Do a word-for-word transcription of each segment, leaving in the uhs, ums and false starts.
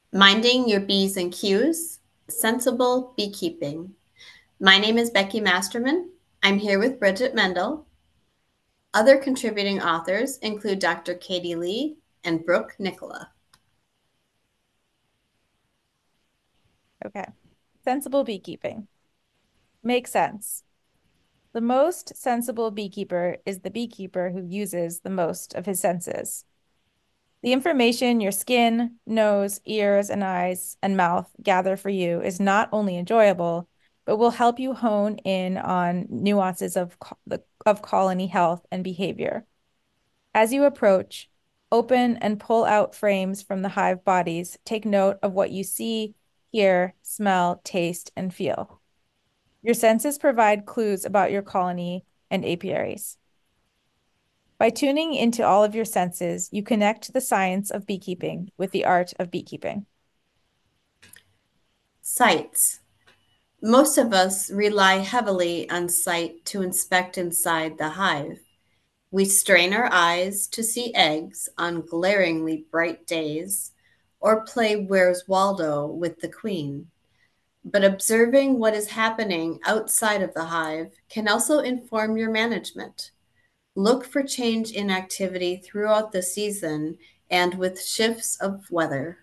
Minding Your B's and Q's, Sensible Beekeeping. My name is Becky Masterman. I'm here with Bridget Mendel. Other contributing authors include Doctor Katie Lee and Brooke Nicola. Okay. Sensible beekeeping. Makes sense. The most sensible beekeeper is the beekeeper who uses the most of his senses. The information your skin, nose, ears, and eyes and mouth gather for you is not only enjoyable, but will help you hone in on nuances of, co the, of colony health and behavior. As you approach, open and pull out frames from the hive bodies. Take note of what you see, hear, smell, taste, and feel. Your senses provide clues about your colony and apiaries. By tuning into all of your senses, you connect the science of beekeeping with the art of beekeeping. Sights. Most of us rely heavily on sight to inspect inside the hive. We strain our eyes to see eggs on glaringly bright days or play Where's Waldo with the queen. But observing what is happening outside of the hive can also inform your management. Look for change in activity throughout the season and with shifts of weather.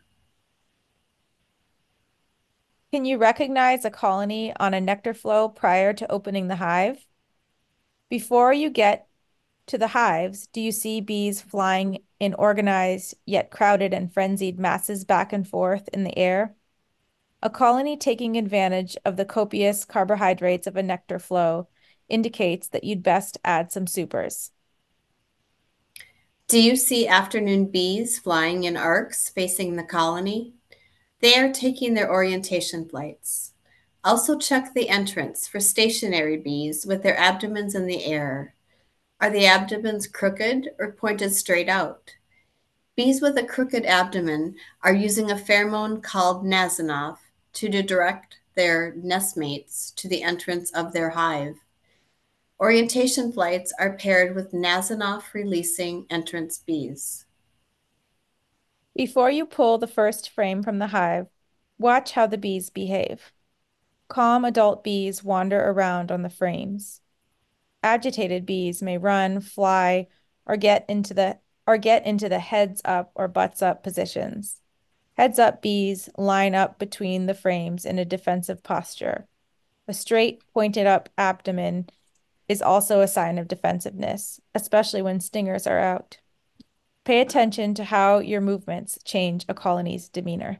Can you recognize a colony on a nectar flow prior to opening the hive? Before you get to the hives, do you see bees flying in organized yet crowded and frenzied masses back and forth in the air? A colony taking advantage of the copious carbohydrates of a nectar flow indicates that you'd best add some supers. Do you see afternoon bees flying in arcs facing the colony? They are taking their orientation flights. Also check the entrance for stationary bees with their abdomens in the air. Are the abdomens crooked or pointed straight out? Bees with a crooked abdomen are using a pheromone called Nasonov to direct their nestmates to the entrance of their hive. Orientation flights are paired with Nasonov releasing entrance bees. Before you pull the first frame from the hive, watch how the bees behave. Calm adult bees wander around on the frames. Agitated bees may run, fly, or get into the or get into the heads up or butts up positions. Heads up bees line up between the frames in a defensive posture. A straight, pointed up abdomen is also a sign of defensiveness, especially when stingers are out. Pay attention to how your movements change a colony's demeanor.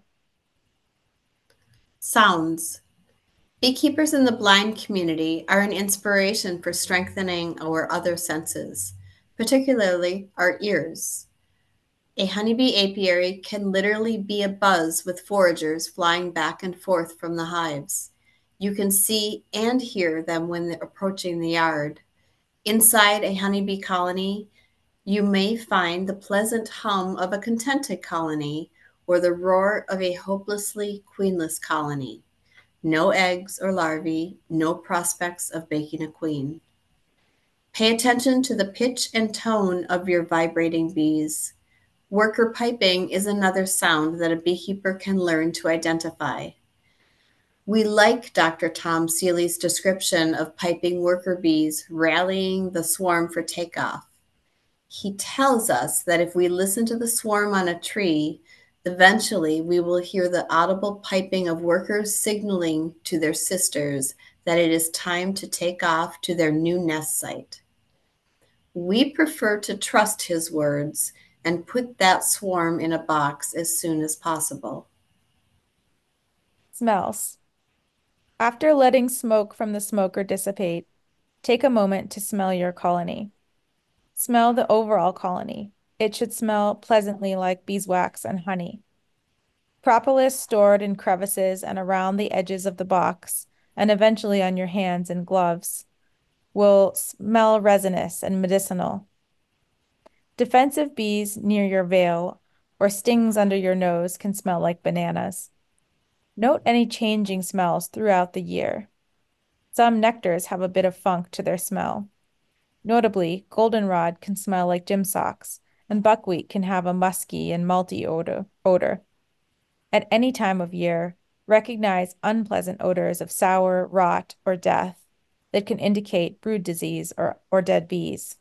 Sounds. Beekeepers in the blind community are an inspiration for strengthening our other senses, particularly our ears. A honeybee apiary can literally be abuzz with foragers flying back and forth from the hives. You can see and hear them when they're approaching the yard. Inside a honeybee colony, you may find the pleasant hum of a contented colony or the roar of a hopelessly queenless colony. No eggs or larvae, no prospects of baking a queen. Pay attention to the pitch and tone of your vibrating bees. Worker piping is another sound that a beekeeper can learn to identify. We like Doctor Tom Seeley's description of piping worker bees rallying the swarm for takeoff. He tells us that if we listen to the swarm on a tree, eventually we will hear the audible piping of workers signaling to their sisters that it is time to take off to their new nest site. We prefer to trust his words and put that swarm in a box as soon as possible. Smells. After letting smoke from the smoker dissipate, take a moment to smell your colony. Smell the overall colony. It should smell pleasantly like beeswax and honey. Propolis stored in crevices and around the edges of the box, and eventually on your hands and gloves, will smell resinous and medicinal. Defensive bees near your veil or stings under your nose can smell like bananas. Note any changing smells throughout the year. Some nectars have a bit of funk to their smell. Notably, goldenrod can smell like gym socks, and buckwheat can have a musky and malty odor. odor. at any time of year, recognize unpleasant odors of sour, rot, or death that can indicate brood disease or, or dead bees.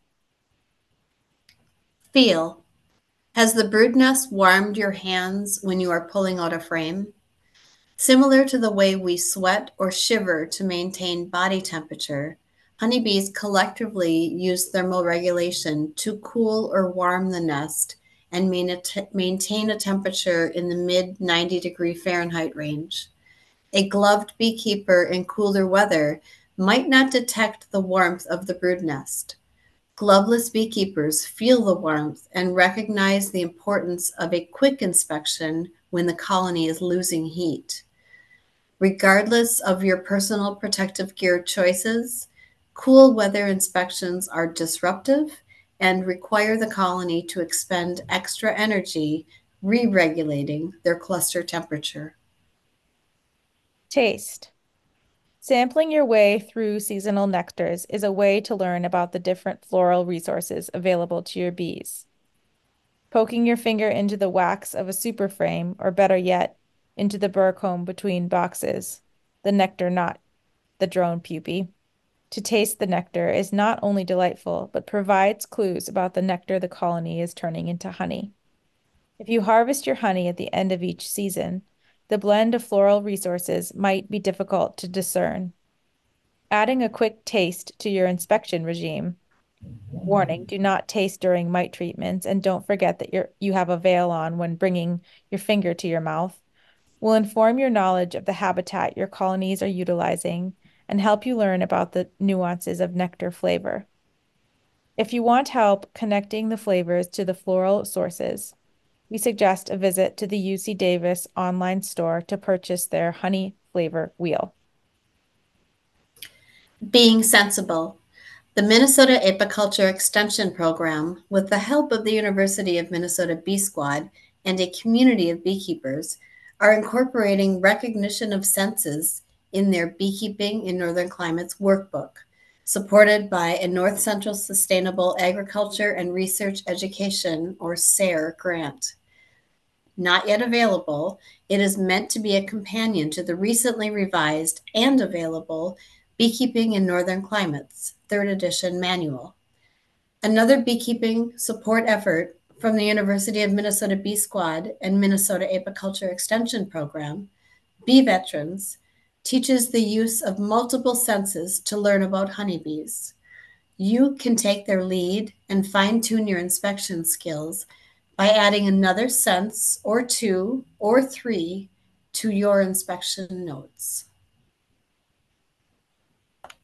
Feel. Has the brood nest warmed your hands when you are pulling out a frame? Similar to the way we sweat or shiver to maintain body temperature, honeybees collectively use thermoregulation to cool or warm the nest and maintain a temperature in the mid ninety degree Fahrenheit range. A gloved beekeeper in cooler weather might not detect the warmth of the brood nest. Gloveless beekeepers feel the warmth and recognize the importance of a quick inspection when the colony is losing heat. Regardless of your personal protective gear choices, cool weather inspections are disruptive and require the colony to expend extra energy re-regulating their cluster temperature. Taste. Sampling your way through seasonal nectars is a way to learn about the different floral resources available to your bees. Poking your finger into the wax of a super frame, or better yet, into the burr comb between boxes, the nectar knot, the drone pupae, to taste the nectar is not only delightful, but provides clues about the nectar the colony is turning into honey. If you harvest your honey at the end of each season, the blend of floral resources might be difficult to discern. Adding a quick taste to your inspection regime. Warning, do not taste during mite treatments, and don't forget that you're, you have a veil on when bringing your finger to your mouth, will inform your knowledge of the habitat your colonies are utilizing and help you learn about the nuances of nectar flavor. If you want help connecting the flavors to the floral sources, we suggest a visit to the U C Davis online store to purchase their honey flavor wheel. Being sensible. The Minnesota Apiculture Extension Program, with the help of the University of Minnesota Bee Squad and a community of beekeepers, are incorporating recognition of senses in their Beekeeping in Northern Climates workbook, supported by a North Central Sustainable Agriculture and Research Education, or S A R E, grant. Not yet available, it is meant to be a companion to the recently revised and available Beekeeping in Northern Climates, third edition manual. Another beekeeping support effort from the University of Minnesota Bee Squad and Minnesota Apiculture Extension Program, Bee Veterans, teaches the use of multiple senses to learn about honeybees. You can take their lead and fine-tune your inspection skills by adding another sense or two or three to your inspection notes.